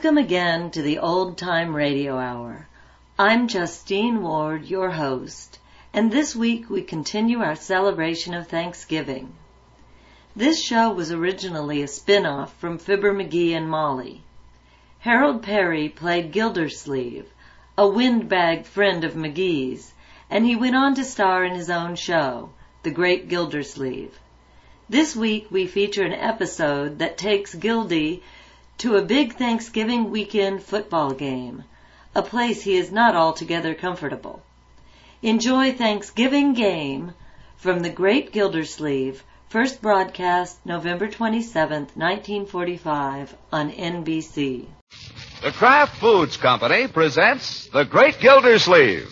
Welcome again to the Old Time Radio Hour. I'm Justine Ward, your host, and this week we continue our celebration of Thanksgiving. This show was originally a spin-off from Fibber McGee and Molly. Harold Perry played Gildersleeve, a windbag friend of McGee's, and he went on to star in his own show, The Great Gildersleeve. This week we feature an episode that takes Gildy to a big Thanksgiving weekend football game, a place he is not altogether comfortable. Enjoy Thanksgiving Game from The Great Gildersleeve, first broadcast November 27th, 1945 on NBC. The Kraft Foods Company presents The Great Gildersleeve.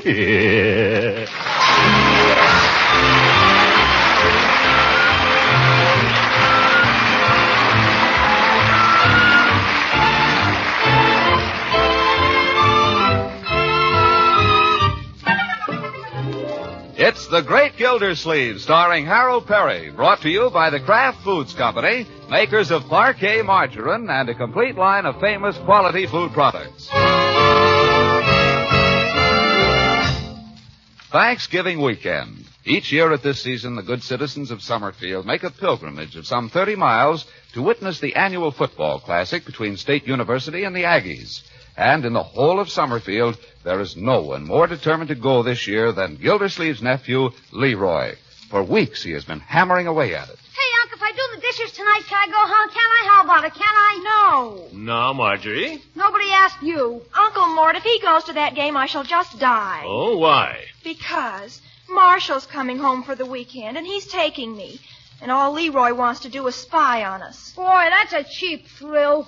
It's The Great Gildersleeve, starring Harold Perry, brought to you by the Kraft Foods Company, makers of Parquet margarine and a complete line of famous quality food products. Thanksgiving weekend. Each year at this season, the good citizens of Summerfield make a pilgrimage of some 30 miles to witness the annual football classic between State University and the Aggies. And in the whole of Summerfield, there is no one more determined to go this year than Gildersleeve's nephew, Leroy. For weeks he has been hammering away at it. Hey, Unc, if I do the dishes tonight, can I go home? Can I? How about it? Can I? No. No, Marjorie. Nobody asked you. Uncle Mort, if he goes to that game, I shall just die. Oh, why? Because Marshall's coming home for the weekend, and he's taking me. And all Leroy wants to do is spy on us. Boy, that's a cheap thrill.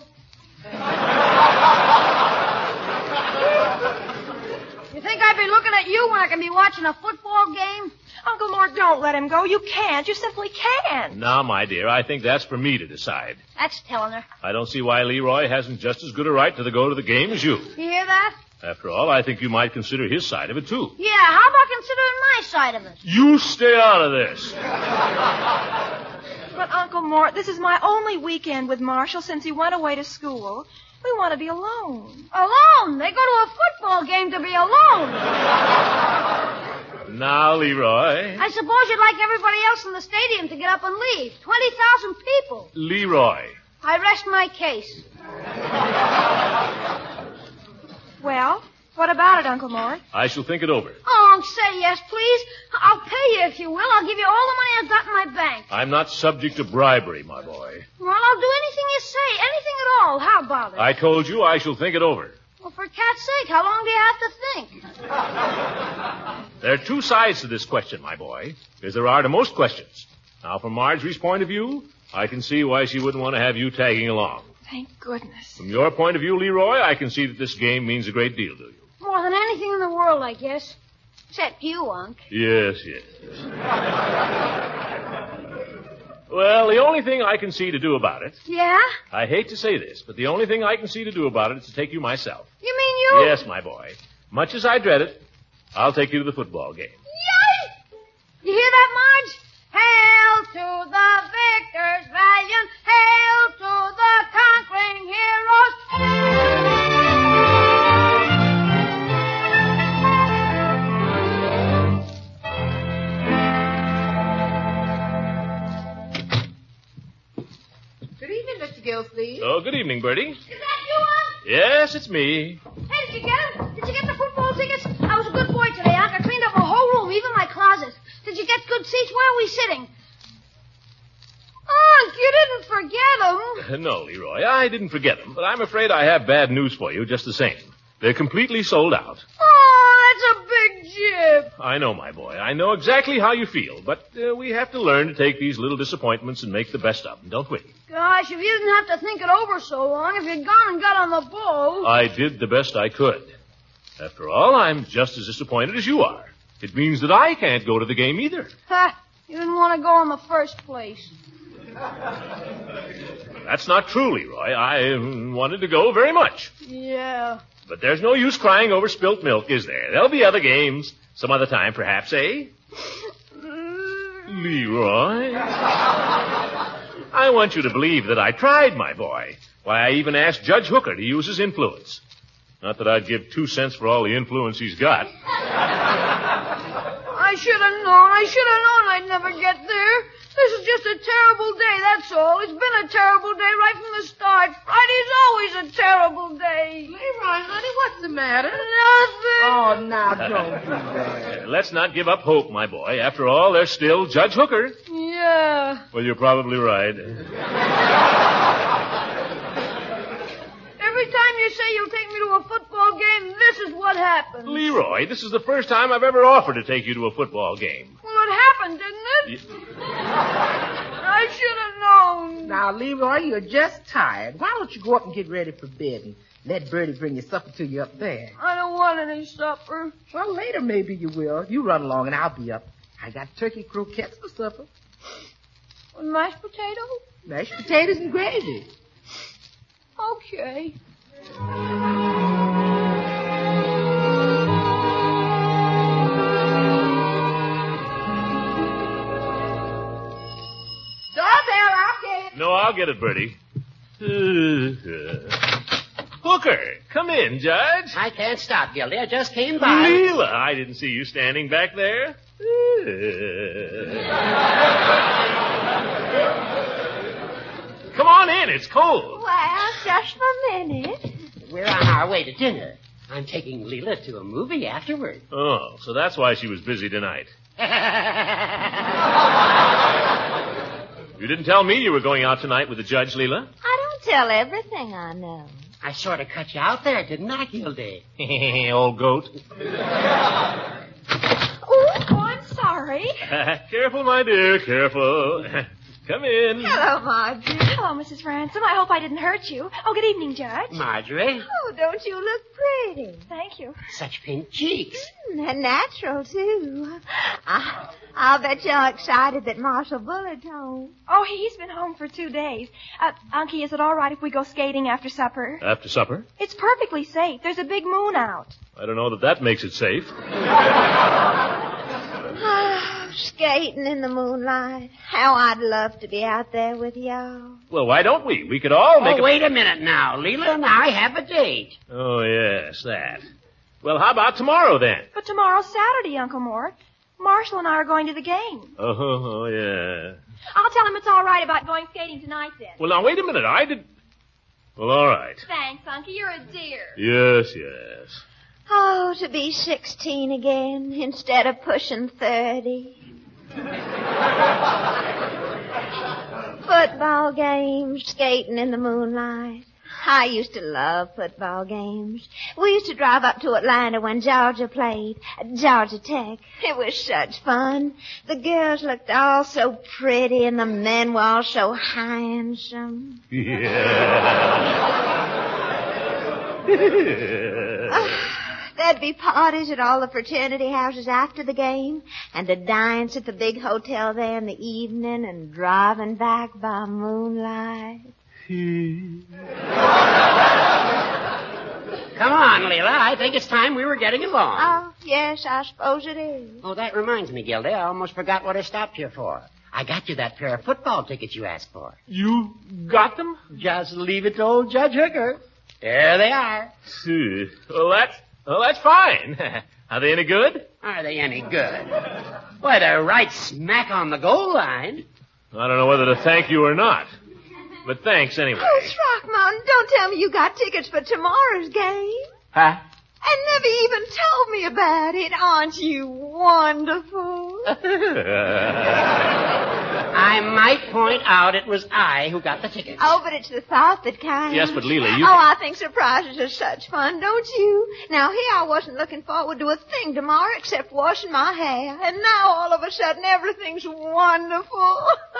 You think I'd be looking at you when I can be watching a football game? Uncle Mort, don't let him go. You can't. You simply can't. Now, my dear, I think that's for me to decide. That's telling her. I don't see why Leroy hasn't just as good a right to go to the game as you. You hear that? After all, I think you might consider his side of it, too. Yeah, how about considering my side of it? You stay out of this. But, Uncle Mort, this is my only weekend with Marshall since he went away to school. We want to be alone. Alone? They go to a football game to be alone. Now, Leroy. I suppose you'd like everybody else in the stadium to get up and leave. 20,000 people. Leroy. I rest my case. Well, what about it, Uncle Mort? I shall think it over. Oh, say yes, please. I'll pay you if you will. I'll give you all the money I've got in my bank. I'm not subject to bribery, my boy. Well, I'll do anything you say. Anything at all. How about it? I told you I shall think it over. Well, for cat's sake, how long do you have to think? There are two sides to this question, my boy, as there are to most questions. Now, from Marjorie's point of view, I can see why she wouldn't want to have you tagging along. Thank goodness. From your point of view, Leroy, I can see that this game means a great deal to you. More than anything in the world, I guess. Except you, Unc. Yes. Well, the only thing I can see to do about it... Yeah? I hate to say this, but the only thing I can see to do about it is to take you myself. You mean you? Yes, my boy. Much as I dread it, I'll take you to the football game. Yay! You hear that, Marge? Hail to the victors valiant, hail to the conquering heroes. Good evening, Mr. Gildersleeve. Oh, good evening, Bertie. Is that you, Unc? Yes, it's me. Hey, did you get them? Did you get the football tickets? I was a good boy today, Unc. I cleaned up my whole room, even my closet. Did you get good seats? Where are we sitting? Unc, you didn't forget them. No, Leroy, I didn't forget them, but I'm afraid I have bad news for you just the same. They're completely sold out. Oh, that's a big jip. I know, my boy. I know exactly how you feel, but we have to learn to take these little disappointments and make the best of them, don't we? Gosh, if you didn't have to think it over so long, if you'd gone and got on the ball. I did the best I could. After all, I'm just as disappointed as you are. It means that I can't go to the game either. Ha! You didn't want to go in the first place. That's not true, Leroy. I wanted to go very much. Yeah. But there's no use crying over spilt milk, is there? There'll be other games. Some other time, perhaps, eh? Leroy? I want you to believe that I tried, my boy. Why, I even asked Judge Hooker to use his influence. Not that I'd give 2 cents for all the influence he's got. I should have known. I'd never get there. This is just a terrible day, that's all. It's been a terrible day right from the start. Friday's always a terrible day. Leroy, honey, what's the matter? Nothing. Oh, now don't do that. Let's not give up hope, my boy. After all, there's still Judge Hooker. Yeah. Well, you're probably right. Every time you say you'll take me to a football game, this is what happens. Leroy, this is the first time I've ever offered to take you to a football game. Well, it happened, didn't it? I should have known. Now, Leroy, you're just tired. Why don't you go up and get ready for bed and let Bertie bring your supper to you up there? I don't want any supper. Well, later maybe you will. You run along and I'll be up. I got turkey croquettes for supper. With mashed potatoes? Mashed potatoes and gravy. Okay. Doorbell, I'll get it. No, I'll get it, Bertie. Hooker, come in, Judge. I can't stop, Gildy. I just came by. Leela, I didn't see you standing back there. Come on in, it's cold. Well, just a minute. We're on our way to dinner. I'm taking Leela to a movie afterward. Oh, so that's why she was busy tonight. You didn't tell me you were going out tonight with the judge, Leela. I don't tell everything I know. I sort of cut you out there, didn't I, Gildy? Old goat. Oh, I'm sorry. Careful, my dear, careful. Come in. Hello, Marjorie. Hello, Mrs. Ransom. I hope I didn't hurt you. Oh, good evening, Judge. Marjorie, Oh, don't you look pretty? Thank you. such pink cheeks. And natural, too. I'll bet you're excited that Marshal Bullard's home. Oh, he's been home for 2 days. Unky, is it all right if we go skating after supper? After supper? It's perfectly safe. There's a big moon out. I don't know that makes it safe. Skating in the moonlight. How I'd love to be out there with y'all. Well, why don't we? We could all make Wait a minute now. Leela and I have a date. Oh, yes, that. Well, how about tomorrow, then? But tomorrow's Saturday, Uncle Mort. Marshall and I are going to the game. Oh, yeah. I'll tell him it's all right about going skating tonight, then. Well, now, wait a minute. I did... Well, all right. Thanks, Unky. You're a dear. Yes, yes. Oh, to be 16 again instead of pushing 30. Football games, skating in the moonlight. I used to love football games. We used to drive up to Atlanta when Georgia played, Georgia Tech. It was such fun. The girls looked all so pretty and the men were all so handsome. There'd be parties at all the fraternity houses after the game, and a dance at the big hotel there in the evening, and driving back by moonlight. Come on, Leela. I think it's time we were getting along. Oh, yes, I suppose it is. Oh, that reminds me, Gildy. I almost forgot what I stopped here for. I got you that pair of football tickets you asked for. You got them? Just leave it to old Judge Hooker. There they are. Well, that's fine. Are they any good? Are they any good? Why, they're right smack on the goal line. I don't know whether to thank you or not. But thanks anyway. Oh, Throckmorton, don't tell me you got tickets for tomorrow's game. Huh? And never even told me about it. Aren't you wonderful? I might point out it was I who got the tickets. Oh, but it's the thought that counts. Yes, but Leela, you... Oh, I think surprises are such fun, don't you? Now, here I wasn't looking forward to a thing tomorrow except washing my hair. And now, all of a sudden, everything's wonderful.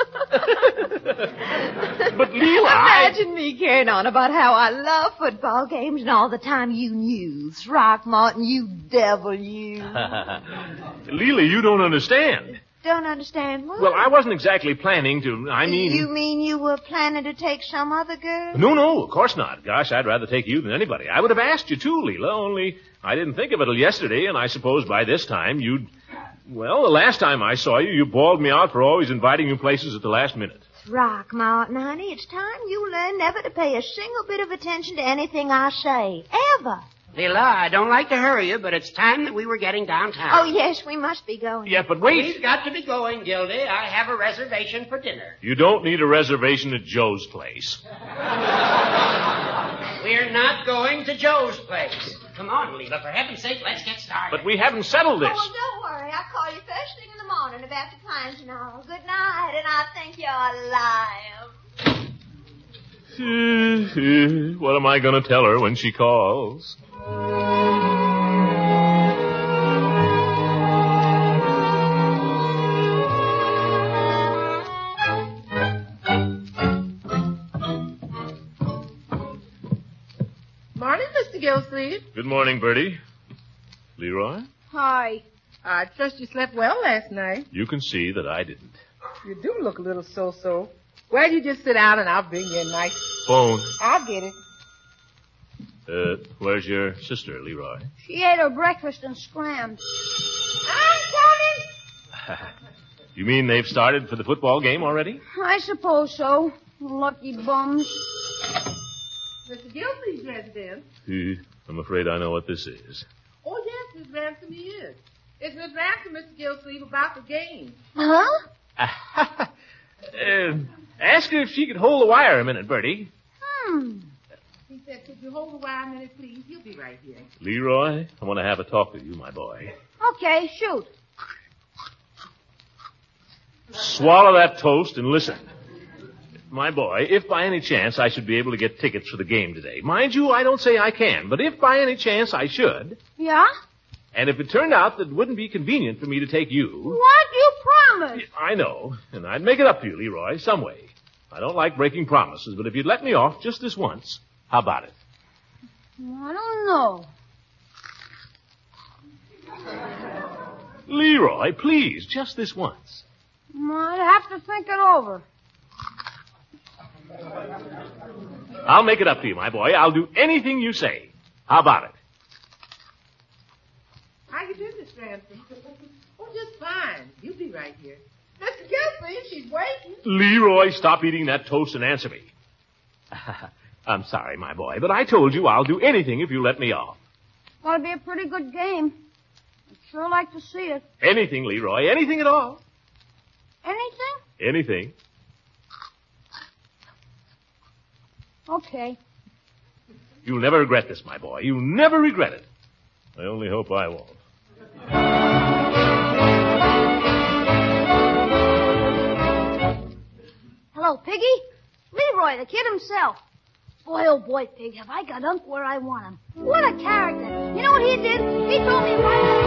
But, Leela, Imagine me carrying on about how I love football games and all the time you knew. Throckmorton, you devil, you. Leela, you don't understand. Don't understand what? Well, I wasn't exactly planning to, You mean you were planning to take some other girl? No, of course not. Gosh, I'd rather take you than anybody. I would have asked you too, Leela, only I didn't think of it till yesterday, and I suppose by this time you'd... Well, the last time I saw you, you bawled me out for always inviting you places at the last minute. rock, Martin, honey. It's time you learn never to pay a single bit of attention to anything I say. Ever. Leela, I don't like to hurry you, but it's time that we were getting downtown. Oh, yes, we must be going. Yeah, but wait. We've got to be going, Gildy. I have a reservation for dinner. You don't need a reservation at Joe's place. We're not going to Joe's place. Come on, Leela. For heaven's sake, let's get started. But we haven't settled this. Oh, well, don't worry. I'll call you first thing in the morning about the plans and all. Good night, and I think you're alive. What am I going to tell her when she calls? Morning, Mr. Gilsleeve. Good morning, Bertie. Leroy? Hi. I trust you slept well last night. You can see that I didn't. You do look a little so-so. Well, you just sit down and I'll bring you a nice... Phone. I'll get it. Where's your sister, Leroy? She ate her breakfast and scrammed. I'm coming. You mean they've started for the football game already? I suppose so. Lucky bums. Mr. Gilsleeve's residence. I'm afraid I know what this is. Oh, yes, Miss Ransom he is. It's Miss Ransom, Mr. Gilsleeve, about the game. Huh? Ask her if she could hold the wire a minute, Bertie. He said, could you hold the wire a minute, please? He'll be right here. Leroy, I want to have a talk with you, my boy. Okay, shoot. Swallow that toast and listen. My boy, if by any chance I should be able to get tickets for the game today, mind you, I don't say I can, but if by any chance I should, Yeah? and if it turned out that it wouldn't be convenient for me to take you... What? You promised. I know, and I'd make it up to you, Leroy, some way. I don't like breaking promises, but if you'd let me off just this once, how about it? I don't know. Leroy, please, just this once. I'd have to think it over. I'll make it up to you, my boy. I'll do anything you say. How about it? How you doing, Miss Ransom? Oh, just fine. You'll be right here. Mr. Gilsleeve, she's waiting. Leroy, stop eating that toast and answer me. I'm sorry, my boy, but I told you I'll do anything if you let me off. Ought to be a pretty good game. I'd sure like to see it. Anything, Leroy. Anything at all. Anything? Anything. Okay. You'll never regret this, my boy. You'll never regret it. I only hope I won't. Hello, Piggy. Leroy, the kid himself. Boy, oh boy, Pig, have I got Unc where I want him. What a character. You know what he did? He told me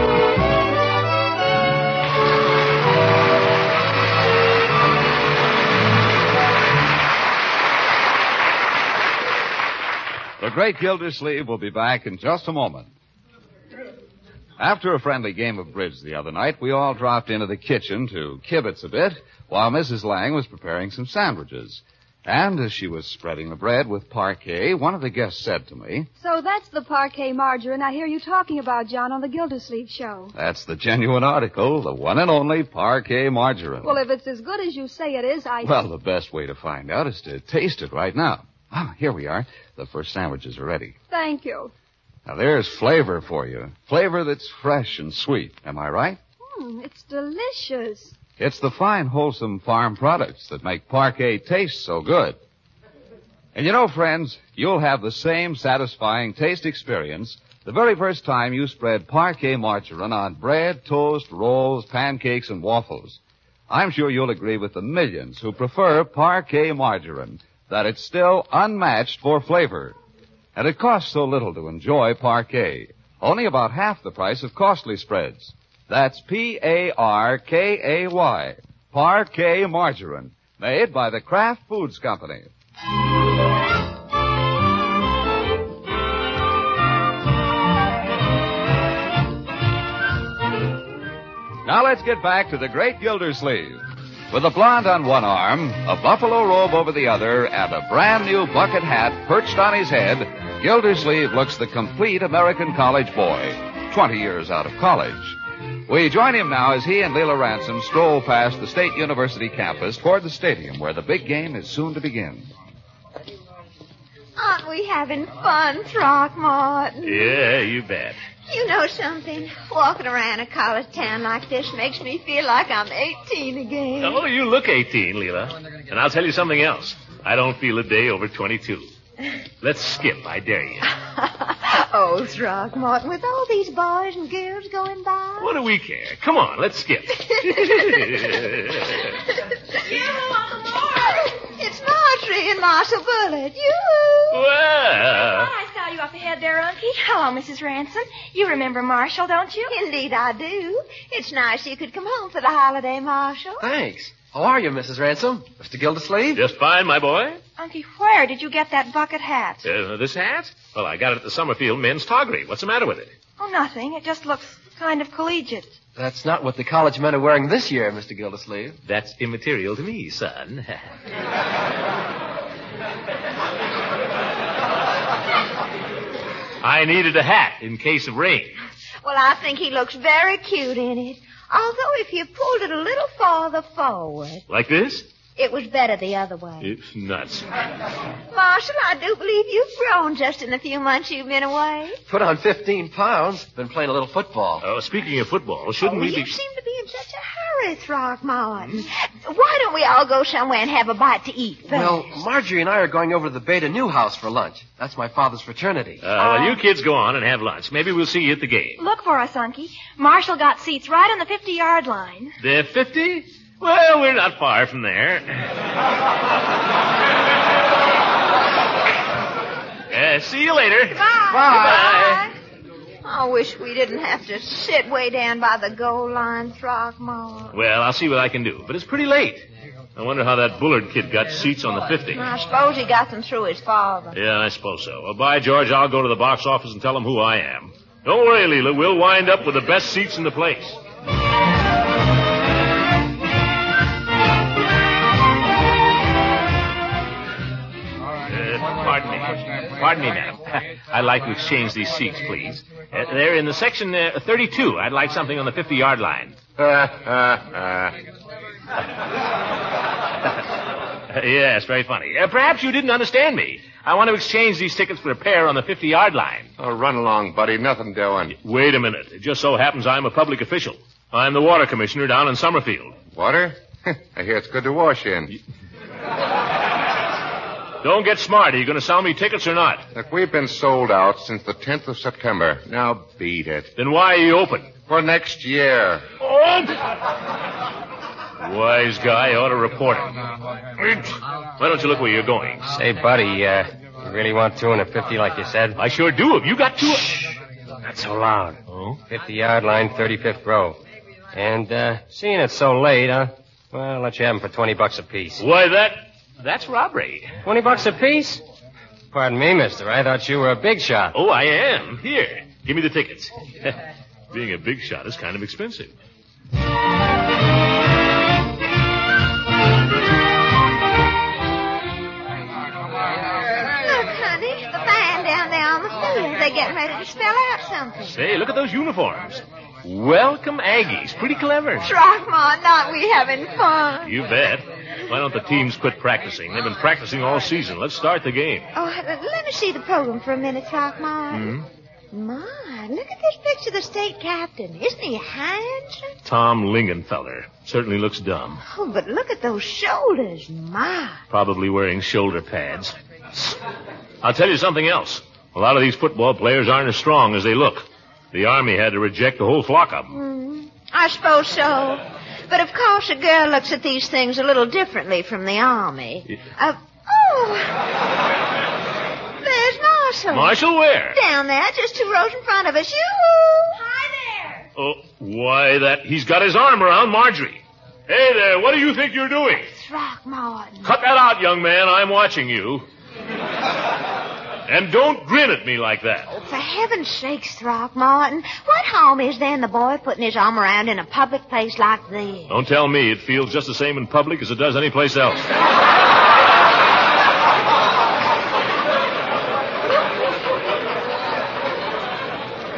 The Great Gildersleeve will be back in just a moment. After a friendly game of bridge the other night, we all dropped into the kitchen to kibitz a bit while Mrs. Lang was preparing some sandwiches. And as she was spreading the bread with parquet, one of the guests said to me, So that's the parquet margarine I hear you talking about, John, on the Gildersleeve show. That's the genuine article, the one and only parquet margarine. Well, if it's as good as you say it is, Well, the best way to find out is to taste it right now. Ah, here we are. The first sandwiches are ready. Thank you. Now, there's flavor for you. Flavor that's fresh and sweet. Am I right? It's delicious. It's the fine, wholesome farm products that make parquet taste so good. And you know, friends, you'll have the same satisfying taste experience the very first time you spread parquet margarine on bread, toast, rolls, pancakes, and waffles. I'm sure you'll agree with the millions who prefer parquet margarine, that it's still unmatched for flavor. And it costs so little to enjoy parquet. Only about half the price of costly spreads. That's Parkay. Parquet margarine. Made by the Kraft Foods Company. Now let's get back to the Great Gildersleeve. With a blonde on one arm, a buffalo robe over the other, and a brand new bucket hat perched on his head, Gildersleeve looks the complete American college boy, 20 years out of college. We join him now as he and Leela Ransom stroll past the State University campus toward the stadium where the big game is soon to begin. Aren't we having fun, Throckmorton? Yeah, you bet. You know something? Walking around a college town like this makes me feel like I'm 18 again. Oh, you look 18, Leela. And I'll tell you something else. I don't feel a day over 22. Let's skip, I dare you. Oh, Throckmorton, with all these boys and girls going by. What do we care? Come on, let's skip. It's Marjorie and Marshall Bullitt. Yoo-hoo! Well. I saw you up ahead there, Unky. Hello, Mrs. Ransom. You remember Marshall, don't you? Indeed I do. It's nice you could come home for the holiday, Marshall. Thanks. How are you, Mrs. Ransom? Mr. Gildersleeve? Just fine, my boy. Unky, where did you get that bucket hat? This hat? Well, I got it at the Summerfield Men's Toggery. What's the matter with it? Oh, nothing. It just looks kind of collegiate. That's not what the college men are wearing this year, Mr. Gildersleeve. That's immaterial to me, son. I needed a hat in case of rain. Well, I think he looks very cute in it. Although if you pulled it a little farther forward. Like this? It was better the other way. It's nuts. Marshall, I do believe you've grown just in the few months you've been away. Put on 15 pounds. Been playing a little football. Oh, speaking of football, shouldn't we be... You seem to be in such a hurry, Throckmorton. Why don't we all go somewhere and have a bite to eat first? Well, Marjorie and I are going over to the Beta Newhouse for lunch. That's my father's fraternity. Well, you kids go on and have lunch. Maybe we'll see you at the game. Look for us, Unky. Marshall got seats right on the 50-yard line. The 50? Well, we're not far from there. See you later. Bye. I wish we didn't have to sit way down by the goal line, Throckmorton. Well, I'll see what I can do. But it's pretty late. I wonder how that Bullard kid got seats on the 50. I suppose he got them through his father. Yeah, I suppose so. Well, by George, I'll go to the box office and tell them who I am. Don't worry, Leela. We'll wind up with the best seats in the place. Pardon me, madam. I'd like to exchange these seats, please. They're in the section 32. I'd like something on the 50-yard line. Yes, very funny. Perhaps you didn't understand me. I want to exchange these tickets for a pair on the 50-yard line. Oh, run along, buddy. Nothing doing. Wait a minute. It just so happens I'm a public official. I'm the water commissioner down in Summerfield. Water? I hear it's good to wash in. Don't get smart. Are you going to sell me tickets or not? Look, we've been sold out since the 10th of September. Now beat it. Then why are you open? For next year. Oh! Wise guy ought to report him. Why don't you look where you're going? Say, buddy, you really want 2 and a 50 like you said? I sure do. Have you got 2? Not so loud. Oh? 50-yard line, 35th row. And, seeing it's so late, well, I'll let you have them for $20 apiece. Why, that's robbery. $20 apiece? Pardon me, mister. I thought you were a big shot. Oh, I am. Here, give me the tickets. Being a big shot is kind of expensive. Look, honey, the band down there on the field. They're getting ready to spell out something. Say, look at those uniforms. Welcome, Aggies. Pretty clever. Throckmorton, aren't we having fun? You bet. Why don't the teams quit practicing? They've been practicing all season. Let's start the game. Oh, let me see the program for a minute, Throckmorton. My, look at this picture of the state captain. Isn't he handsome? Tom Lingenfeller. Certainly looks dumb. Oh, but look at those shoulders. My. Probably wearing shoulder pads. I'll tell you something else. A lot of these football players aren't as strong as they look. The Army had to reject the whole flock of them. I suppose so. But, of course, a girl looks at these things a little differently from the Army. There's Marshall. Marshall where? Down there, just 2 rows in front of us. Yoo-hoo! Hi there. Oh, why, he's got his arm around Marjorie. Hey there, what do you think you're doing? Throckmorton. Cut that out, young man. I'm watching you. And don't grin at me like that. Oh, for heaven's sakes, Throckmorton, what harm is there in the boy putting his arm around in a public place like this? Don't tell me it feels just the same in public as it does anyplace else.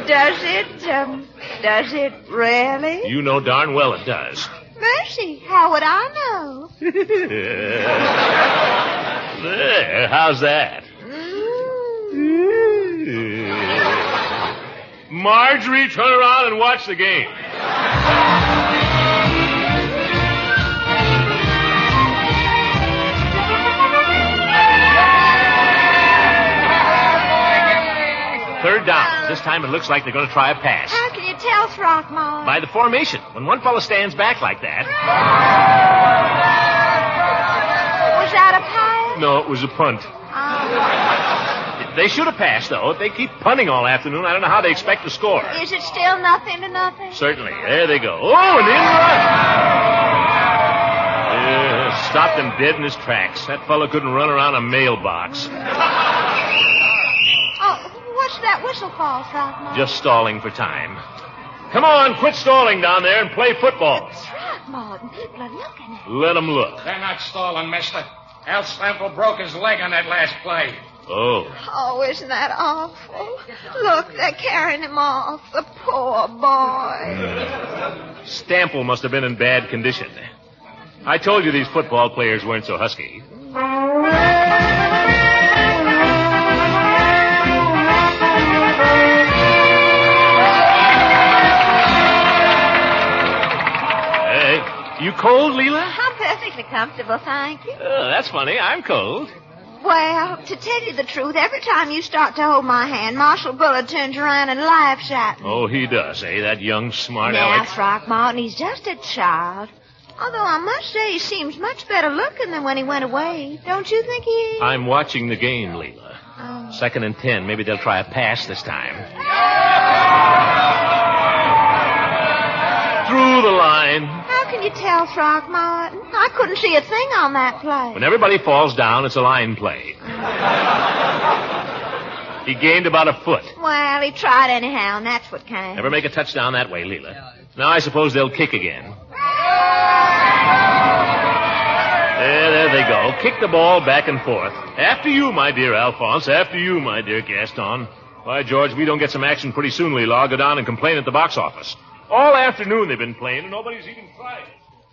Does it really? You know darn well it does. Mercy, how would I know? There, how's that? Marjorie, turn around and watch the game. Third down. This time it looks like they're going to try a pass. How can you tell, Throckmorton? By the formation. When one fellow stands back like that. Was that a pass? No, it was a punt. Oh. They should have passed, though. If they keep punting all afternoon, I don't know how they expect to score. Is it still 0-0? Certainly. There they go. Oh, an in run. Stopped him dead in his tracks. That fellow couldn't run around a mailbox. What's that whistle for, Throckmorton? Just stalling for time. Come on, quit stalling down there and play football. Throckmorton, people are looking at Let them look. They're not stalling, mister. Al Stample broke his leg on that last play. Oh. Oh, isn't that awful? Look, they're carrying him off. The poor boy. Stample must have been in bad condition. I told you these football players weren't so husky. You cold, Leela? I'm perfectly comfortable, thank you. That's funny. I'm cold. Well, to tell you the truth, every time you start to hold my hand, Marshal Bullard turns around and laughs at me. Oh, he does, eh? That young smart Now, aleck. Throckmorton, he's just a child. Although I must say he seems much better looking than when he went away. Don't you think he is? I'm watching the game, Leela. Oh. 2nd and 10. Maybe they'll try a pass this time. Through the line. How can you tell, Throckmorton? I couldn't see a thing on that play. When everybody falls down, it's a line play. He gained about a foot. Well, he tried anyhow, and that's what counts. Never make a touchdown that way, Leela. Now I suppose they'll kick again. There they go. Kick the ball back and forth. After you, my dear Alphonse. After you, my dear Gaston. Why, George, we don't get some action pretty soon, Leela. I'll go down and complain at the box office. All afternoon they've been playing, and nobody's even tried.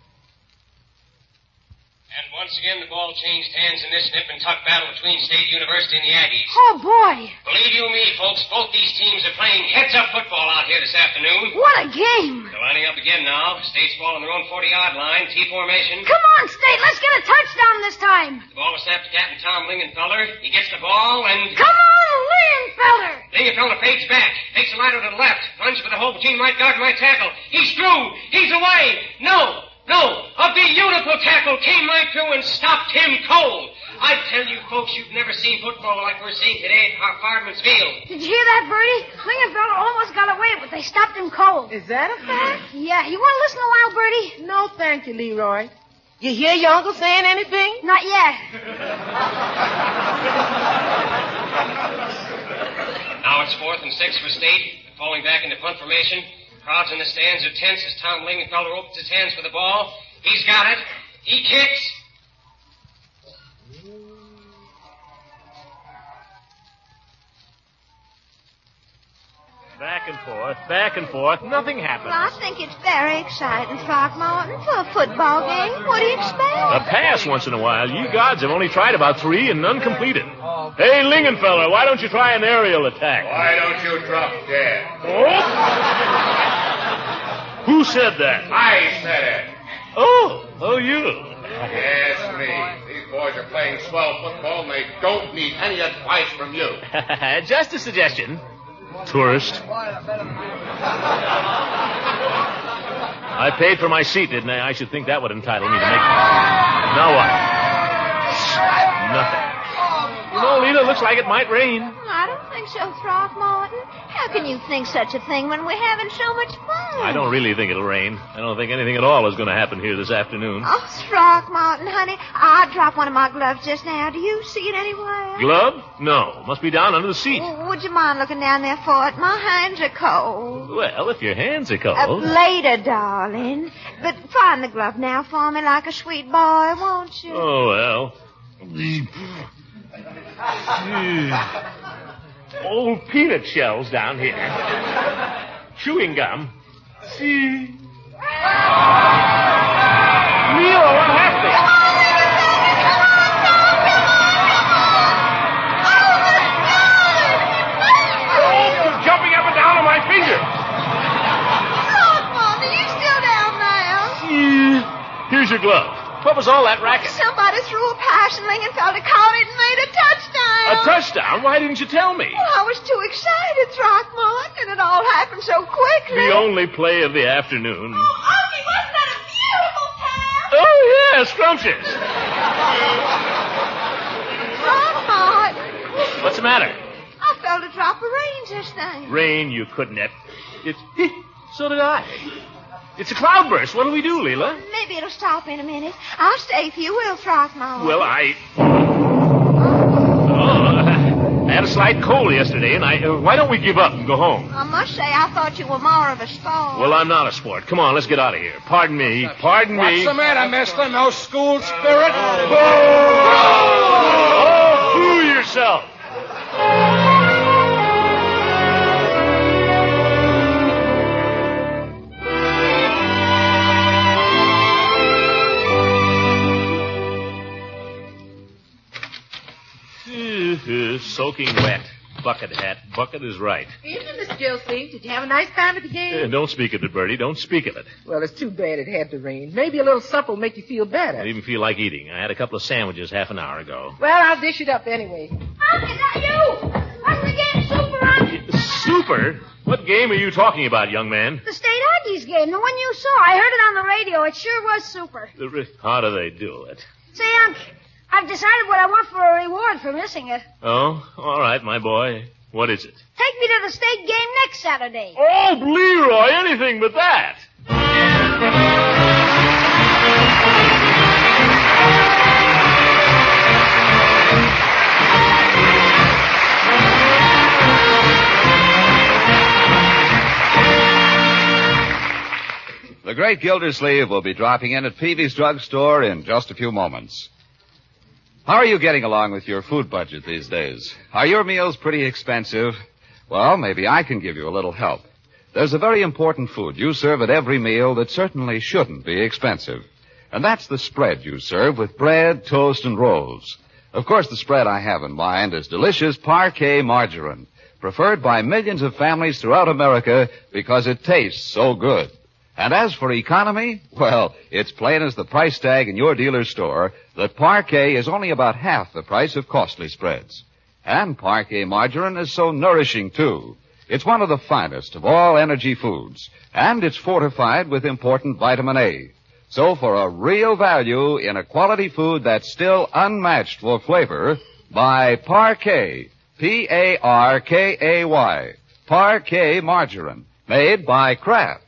And once again, the ball changed hands in this nip and tuck battle between State University and the Aggies. Oh, boy. Believe you me, folks, both these teams are playing heads-up football out here this afternoon. What a game. They're lining up again now. State's ball on their own 40-yard line, T formation. Come on, State. Let's get a touchdown this time. The ball was snapped to Captain Tom Lingenfeller. He gets the ball and... Come on, Lingenfeller. Lingenfeller fades back, takes a line to the left, runs for the hole between right guard and right tackle. He's through. He's away. No. A beautiful tackle came right through and stopped him cold. I tell you, folks, you've never seen football like we're seeing today at Fireman's Field. Did you hear that, Bertie? Lingenfeller almost got away, but they stopped him cold. Is that a fact? Yeah. You want to listen a while, Bertie? No, thank you, Leroy. You hear your uncle saying anything? Not yet. Now it's 4th and 6 for State. Falling back into punt formation. Crowds in the stands are tense as Tom Lingenfeller opens his hands for the ball. He's got it. He kicks. Back and forth. Nothing happens. Well, I think it's very exciting, Throckmorton, for a football game. What do you expect? A pass once in a while. Ye gods, I've only tried about 3 and none completed. Hey, Lingenfeller, why don't you try an aerial attack? Why don't you drop dead? Oh? Who said that? I said it. Oh, you. Yes, me. These boys are playing swell football, and they don't need any advice from you. Just a suggestion. Tourist. I paid for my seat, didn't I? I should think that would entitle me to make... Now what? Nothing. You know, Lita, looks like it might rain. I don't think so, Throckmorton. How can you think such a thing when we're having so much fun? I don't really think it'll rain. I don't think anything at all is going to happen here this afternoon. Oh, Throckmorton, honey, I dropped one of my gloves just now. Do you see it anywhere? Glove? No. Must be down under the seat. Would you mind looking down there for it? My hands are cold. Well, if your hands are cold... Later, darling. But find the glove now for me like a sweet boy, won't you? Oh, well... Old peanut shells down here. Chewing gum. See? Milo, what happened? Oh, you're jumping up and down on my finger. Throckmorton, are you still down there? Here's your glove. What was all that racket? Somebody threw a passionling and felt it, caught it, and made a touchdown. A touchdown? Why didn't you tell me? Well, I was too excited, Throckmorton, and it all happened so quickly. The only play of the afternoon. Oh, Unky, wasn't that a beautiful pass? Oh, yeah, scrumptious. Throckmorton. What's the matter? I felt a drop of rain just then. Rain, you couldn't have. So did I. It's a cloudburst. What'll we do, Leela? Maybe it'll stop in a minute. I'll stay if you will, Throckmorton. Well, I had a slight cold yesterday, and why don't we give up and go home? I must say, I thought you were more of a sport. Well, I'm not a sport. Come on, let's get out of here. Pardon me. What's the matter, mister? No school spirit? Oh, fool yourself. Soaking wet. Bucket hat. Bucket is right. Evening, Miss Gilsey. Did you have a nice time at the game? Don't speak of it, Bertie. Don't speak of it. Well, it's too bad it had to rain. Maybe a little supper will make you feel I better. don't even feel like eating. I had a couple of sandwiches half an hour ago. Well, I'll dish it up anyway. Unc, is that you? What's the game, Super, Unc? Super? What game are you talking about, young man? The State Aggies game, the one you saw. I heard it on the radio. It sure was super. How do they do it? Say, Unc, I've decided what I want for a reward for missing it. Oh, all right, my boy. What is it? Take me to the state game next Saturday. Oh, Leroy, anything but that. The great Gildersleeve will be dropping in at Peavy's drugstore in just a few moments. How are you getting along with your food budget these days? Are your meals pretty expensive? Well, maybe I can give you a little help. There's a very important food you serve at every meal that certainly shouldn't be expensive. And that's the spread you serve with bread, toast, and rolls. Of course, the spread I have in mind is delicious Parquet margarine, preferred by millions of families throughout America because it tastes so good. And as for economy, well, it's plain as the price tag in your dealer's store that Parquet is only about half the price of costly spreads. And Parquet margarine is so nourishing, too. It's one of the finest of all energy foods, and it's fortified with important vitamin A. So for a real value in a quality food that's still unmatched for flavor, buy Parquet, P-A-R-K-A-Y, Parquet margarine, made by Kraft.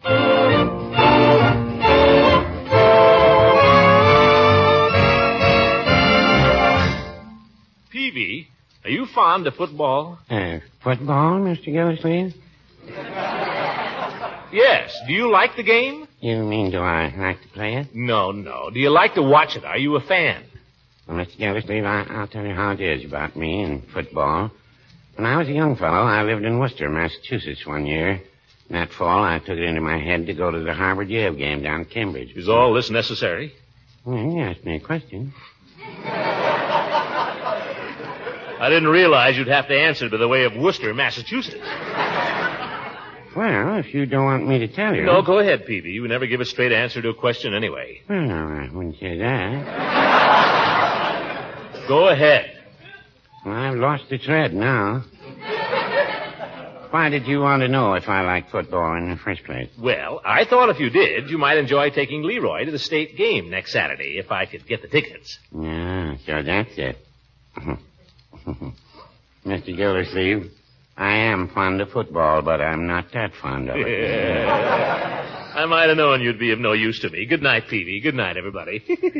Peavy, are you fond of football? Football, Mr. Gildersleeve? Yes. Do you like the game? You mean, do I like to play it? No. Do you like to watch it? Are you a fan? Well, Mr. Gildersleeve, I'll tell you how it is about me and football. When I was a young fellow, I lived in Worcester, Massachusetts one year. That fall, I took it into my head to go to the Harvard Yale game down at Cambridge. Is all this necessary? Well, you asked me a question. I didn't realize you'd have to answer by the way of Worcester, Massachusetts. Well, if you don't want me to tell you. No, go ahead, Peavy. You never give a straight answer to a question anyway. Well, I wouldn't say that. Go ahead. Well, I've lost the thread now. Why did you want to know if I like football in the first place? Well, I thought if you did, you might enjoy taking Leroy to the state game next Saturday, if I could get the tickets. Yeah, so that's it. Mr. Gildersleeve, I am fond of football, but I'm not that fond of it. Yeah. I might have known you'd be of no use to me. Good night, Peavy. Good night, everybody.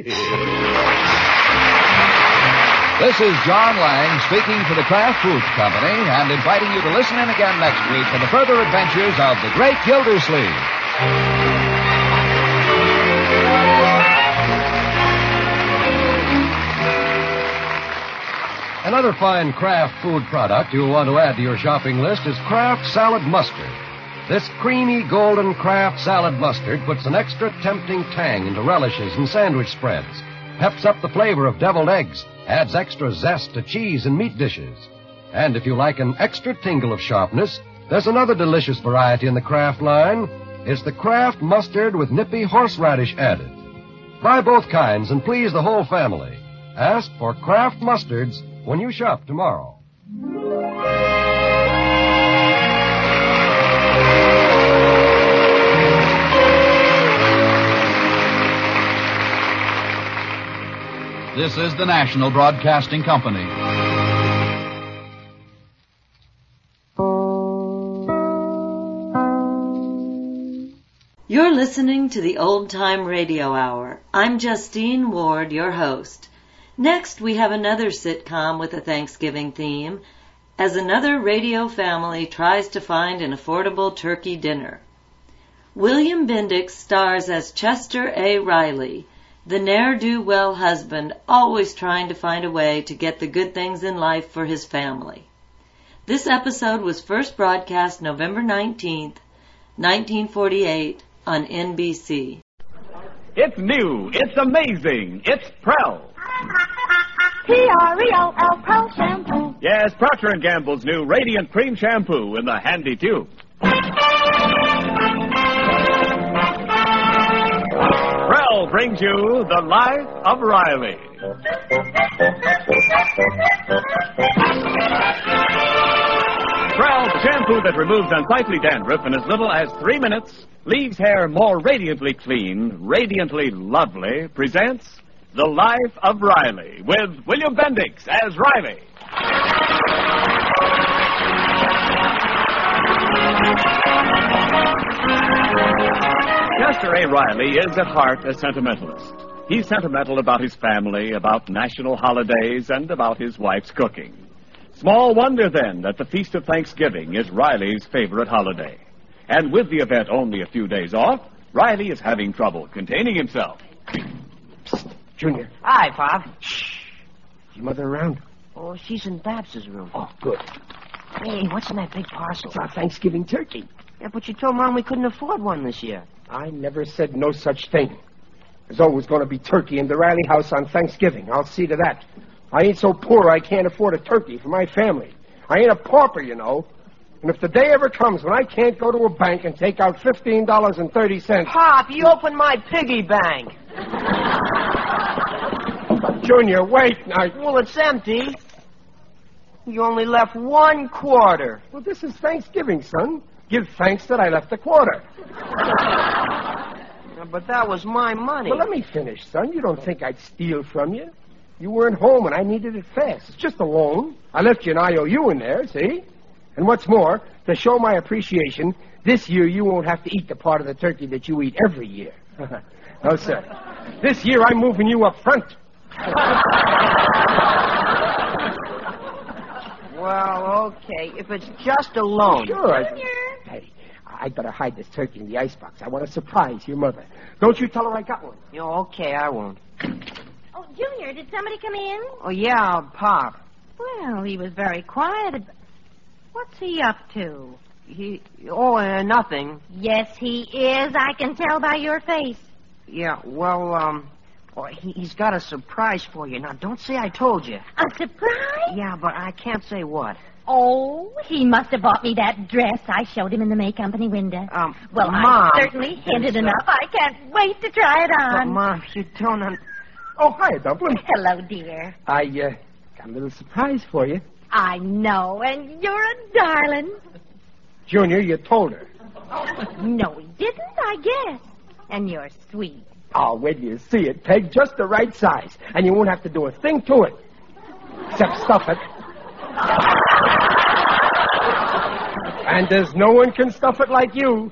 This is John Lang speaking for the Kraft Foods Company and inviting you to listen in again next week for the further adventures of the great Gildersleeve. Another fine Kraft food product you'll want to add to your shopping list is Kraft Salad Mustard. This creamy, golden Kraft salad mustard puts an extra tempting tang into relishes and sandwich spreads, peps up the flavor of deviled eggs, adds extra zest to cheese and meat dishes. And if you like an extra tingle of sharpness, there's another delicious variety in the Kraft line. It's the Kraft Mustard with nippy horseradish added. Buy both kinds and please the whole family. Ask for Kraft Mustards when you shop tomorrow. This is the National Broadcasting Company. You're listening to the Old Time Radio Hour. I'm Justine Ward, your host. Next, we have another sitcom with a Thanksgiving theme, as another radio family tries to find an affordable turkey dinner. William Bendix stars as Chester A. Riley, the ne'er-do-well husband always trying to find a way to get the good things in life for his family. This episode was first broadcast November 19th, 1948 on NBC. It's new. It's amazing. It's Prell. P-R-E-O-L, Prell Shampoo. Yes, Procter & Gamble's new Radiant Cream Shampoo in the handy tube. Prell brings you The Life of Riley. Prell, the shampoo that removes unsightly dandruff in as little as 3 minutes, leaves hair more radiantly clean, radiantly lovely, presents The Life of Riley with William Bendix as Riley. Chester A. Riley is at heart a sentimentalist. He's sentimental about his family, about national holidays, and about his wife's cooking. Small wonder, then, that the Feast of Thanksgiving is Riley's favorite holiday. And with the event only a few days off, Riley is having trouble containing himself. Psst, Junior. Hi, Pop. Shh. Is your mother around? Oh, she's in Babs's room. Oh, good. Hey, what's in that big parcel? It's our Thanksgiving turkey. Yeah, but you told Mom we couldn't afford one this year. I never said no such thing. There's always going to be turkey in the Riley house on Thanksgiving. I'll see to that. I ain't so poor I can't afford a turkey for my family. I ain't a pauper, you know. And if the day ever comes when I can't go to a bank and take out $15.30... Pop, you opened my piggy bank. Junior, wait. Well, it's empty. You only left 1 quarter. Well, this is Thanksgiving, son. Give thanks that I left a quarter. Yeah, but that was my money. Well, let me finish, son. You don't think I'd steal from you? You weren't home and I needed it fast. It's just a loan. I left you an IOU in there, see? And what's more, to show my appreciation, this year you won't have to eat the part of the turkey that you eat every year. No, sir. This year I'm moving you up front. Well, okay. If it's just a loan. Sure. Hey, I'd better hide this turkey in the icebox. I want to surprise your mother. Don't you tell her I got one. Okay, I won't. Oh, Junior, did somebody come in? Oh, yeah, Pop. Well, he was very quiet. What's he up to? Nothing. Yes, he is. I can tell by your face. Yeah, well, he's got a surprise for you. Now, don't say I told you. A surprise? Yeah, but I can't say what. Oh, he must have bought me that dress I showed him in the May Company window. Well, Mom, I certainly hinted enough. I can't wait to try it on. But, Mom, you don't... Oh, hi, Dumpling. Hello, dear. I got a little surprise for you. I know, and you're a darling. Junior, you told her. No, he didn't, I guess. And you're sweet. Oh, when you see it, Peg, just the right size. And you won't have to do a thing to it. Except stuff it. And there's no one can stuff it like you.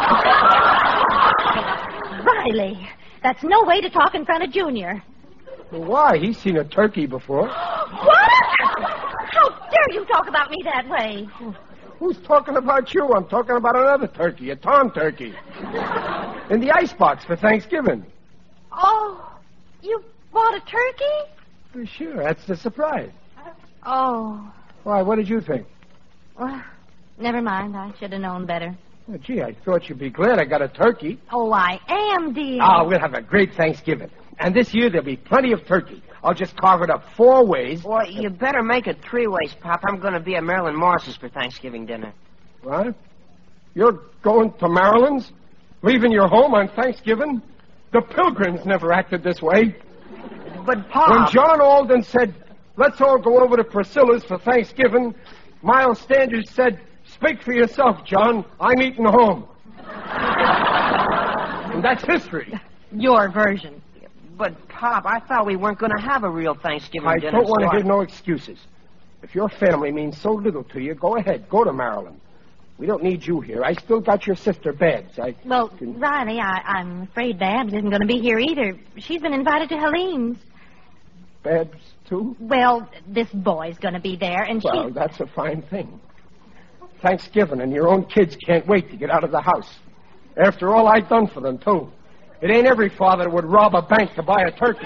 Riley, that's no way to talk in front of Junior. Well, why? He's seen a turkey before. What? How dare you talk about me that way? Who's talking about you? I'm talking about another turkey, a tom turkey. In the icebox for Thanksgiving. Oh, you bought a turkey? Sure, that's the surprise. Oh. Why, what did you think? Well, never mind. I should have known better. Oh, gee, I thought you'd be glad I got a turkey. Oh, I am, dear. Ah, we'll have a great Thanksgiving. And this year there'll be plenty of turkey. I'll just carve it up 4 ways. Well, you better make it 3 ways, Pop. I'm going to be at Marilyn Morris's for Thanksgiving dinner. What? You're going to Marilyn's? Leaving your home on Thanksgiving? The Pilgrims never acted this way. But, Pop... When John Alden said, let's all go over to Priscilla's for Thanksgiving, Miles Standish said, speak for yourself, John. I'm eating home. And that's history. Your version. But, Pop, I thought we weren't going to have a real Thanksgiving dinner. I don't want to hear no excuses. If your family means so little to you, go ahead. Go to Maryland. We don't need you here. I still got your sister, Babs. Well, Riley, I'm afraid Babs isn't going to be here either. She's been invited to Helene's. Babs, too? Well, this boy's going to be there, and Well, that's a fine thing. Thanksgiving, and your own kids can't wait to get out of the house. After all I've done for them, too. It ain't every father that would rob a bank to buy a turkey.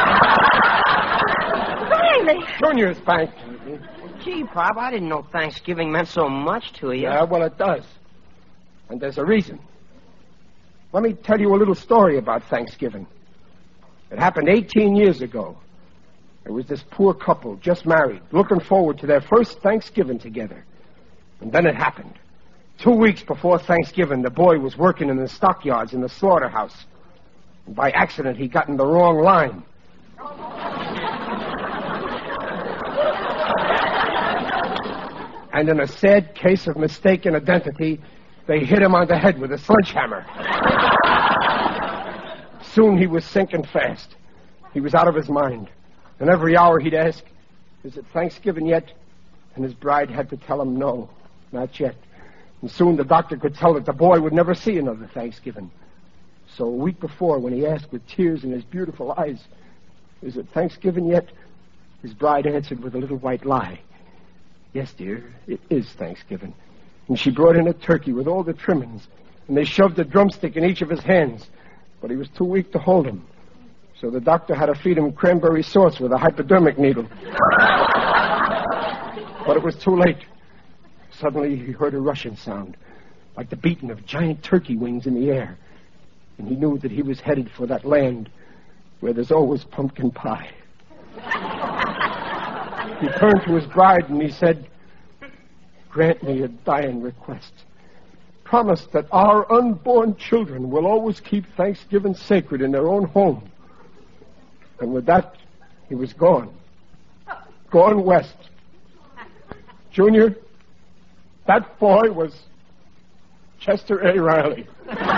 Riley! Junior's bank. Gee, Pop, I didn't know Thanksgiving meant so much to you. Yeah, well, it does. And there's a reason. Let me tell you a little story about Thanksgiving. It happened 18 years ago. There was this poor couple, just married, looking forward to their first Thanksgiving together. And then it happened. 2 weeks before Thanksgiving, the boy was working in the stockyards in the slaughterhouse. And by accident, he got in the wrong line. And in a sad case of mistaken identity, they hit him on the head with a sledgehammer. Soon he was sinking fast. He was out of his mind. And every hour he'd ask, is it Thanksgiving yet? And his bride had to tell him no, not yet. And soon the doctor could tell that the boy would never see another Thanksgiving. So a week before, when he asked with tears in his beautiful eyes, is it Thanksgiving yet? His bride answered with a little white lie. Yes, dear, it is Thanksgiving. And she brought in a turkey with all the trimmings, and they shoved a drumstick in each of his hands, but he was too weak to hold him. So the doctor had to feed him cranberry sauce with a hypodermic needle. But it was too late. Suddenly he heard a rushing sound, like the beating of giant turkey wings in the air. And he knew that he was headed for that land where there's always pumpkin pie. He turned to his bride and he said, grant me a dying request. Promise that our unborn children will always keep Thanksgiving sacred in their own home. And with that, he was gone. Gone west. Junior, that boy was Chester A. Riley.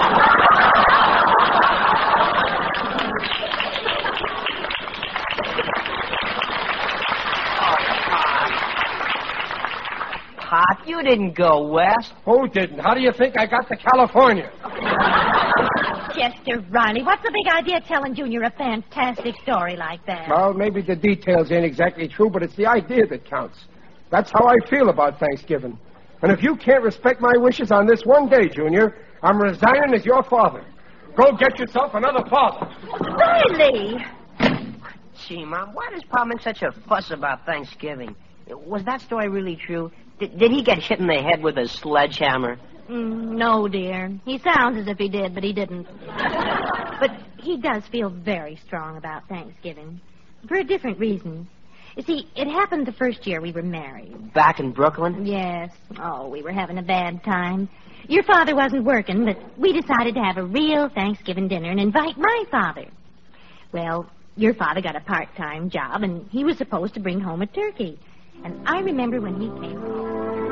Pop, you didn't go west. Who didn't? How do you think I got to California? Chester Riley, what's the big idea telling Junior a fantastic story like that? Well, maybe the details ain't exactly true, but it's the idea that counts. That's how I feel about Thanksgiving. And if you can't respect my wishes on this one day, Junior, I'm resigning as your father. Go get yourself another father. Riley! Gee, Mom, why does Pop make such a fuss about Thanksgiving? Was that story really true? Did he get hit in the head with a sledgehammer? No, dear. He sounds as if he did, but he didn't. But he does feel very strong about Thanksgiving. For a different reason. You see, it happened the first year we were married. Back in Brooklyn? Yes. Oh, we were having a bad time. Your father wasn't working, but we decided to have a real Thanksgiving dinner and invite my father. Well, your father got a part-time job, and he was supposed to bring home a turkey. And I remember when he came home.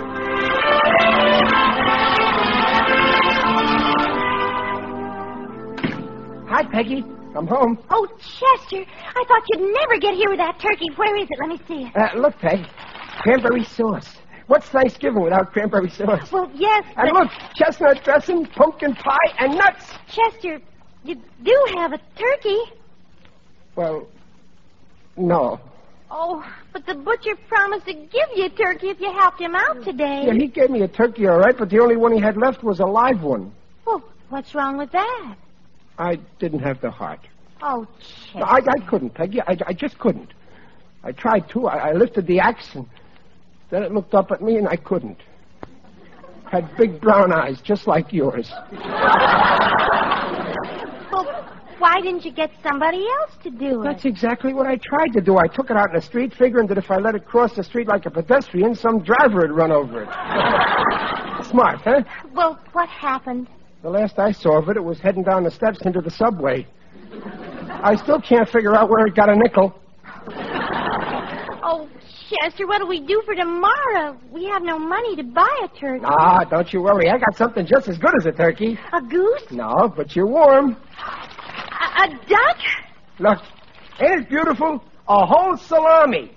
Hi, Peggy. I'm home. Oh, Chester, I thought you'd never get here with that turkey. Where is it? Let me see it. Look, Peg. Cranberry sauce. What's Thanksgiving without cranberry sauce? Well, yes, And look, chestnut dressing, pumpkin pie, and nuts. Chester, you do have a turkey. Well, no. Oh, but the butcher promised to give you a turkey if you helped him out today. Yeah, he gave me a turkey, all right, but the only one he had left was a live one. Well, what's wrong with that? I didn't have the heart. Oh, Chester. I couldn't, Peggy. I just couldn't. I tried to. I lifted the axe, and then it looked up at me, and I couldn't. Had big brown eyes, just like yours. Well, why didn't you get somebody else to do it? That's exactly what I tried to do. I took it out in the street, figuring that if I let it cross the street like a pedestrian, some driver would run over it. Smart, huh? Well, what happened? The last I saw of it, it was heading down the steps into the subway. I still can't figure out where it got a nickel. Oh, Chester, what'll we do for tomorrow? We have no money to buy a turkey. Ah, don't you worry. I got something just as good as a turkey. A goose? No, but you're warm. A duck? Look, ain't it beautiful? A whole salami.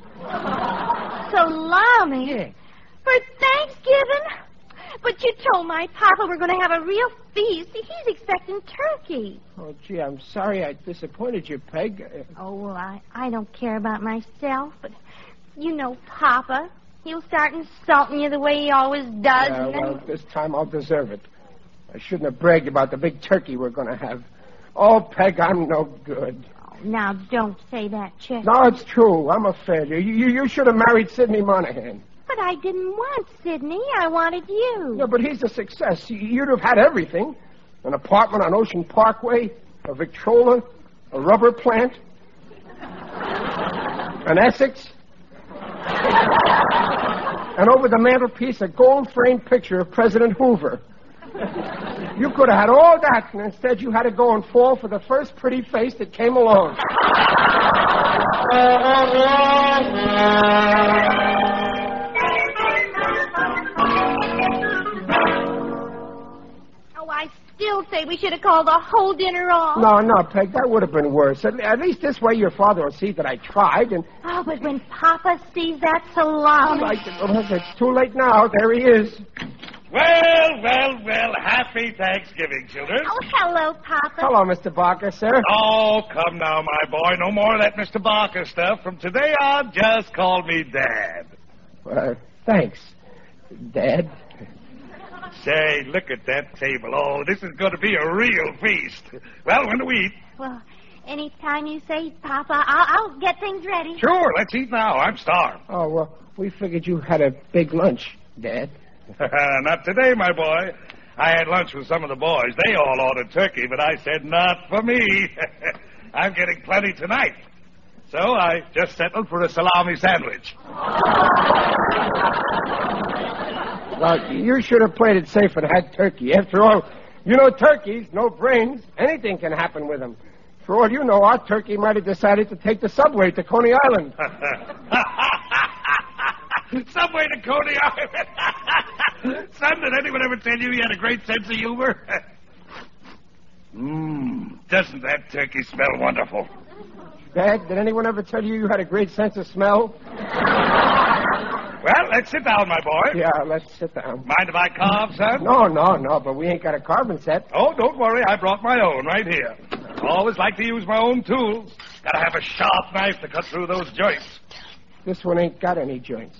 Salami? Yeah. For Thanksgiving? But you told my papa we're going to have a real feast. He's expecting turkey. Oh, gee, I'm sorry I disappointed you, Peg. Oh, well, I don't care about myself, but you know Papa. He'll start insulting you the way he always does. Yeah, well, this time I'll deserve it. I shouldn't have bragged about the big turkey we're going to have. Oh, Peg, I'm no good. Oh, now, don't say that, Chester. No, it's true. I'm a failure. You should have married Sidney Monahan. But I didn't want Sidney. I wanted you. Yeah, but he's a success. You'd have had everything. An apartment on Ocean Parkway, a Victrola, a rubber plant, an Essex, and over the mantelpiece, a gold-framed picture of President Hoover. You could have had all that, and instead you had to go and fall for the first pretty face that came along. I still say we should have called the whole dinner off. No, Peg, that would have been worse. At least this way your father will see that I tried, and... Oh, but when Papa sees that salami... It's too late now. There he is. Well, happy Thanksgiving, children. Oh, hello, Papa. Hello, Mr. Barker, sir. Oh, come now, my boy. No more of that Mr. Barker stuff. From today on, just call me Dad. Thanks, Dad. Say, look at that table. Oh, this is going to be a real feast. Well, when do we eat? Well, anytime you say, Papa, I'll get things ready. Sure, let's eat now. I'm starved. Oh, well, we figured you had a big lunch, Dad. Not today, my boy. I had lunch with some of the boys. They all ordered turkey, but I said, not for me. I'm getting plenty tonight. So I just settled for a salami sandwich. Well, you should have played it safe and had turkey. After all, you know turkeys, no brains. Anything can happen with them. For all you know, our turkey might have decided to take the subway to Coney Island. Subway to Coney Island. Son, did anyone ever tell you had a great sense of humor? Doesn't that turkey smell wonderful? Dad, did anyone ever tell you had a great sense of smell? Well, let's sit down, my boy. Yeah, let's sit down. Mind if I carve, son? No, but we ain't got a carving set. Oh, don't worry. I brought my own right here. Always like to use my own tools. Gotta have a sharp knife to cut through those joints. This one ain't got any joints.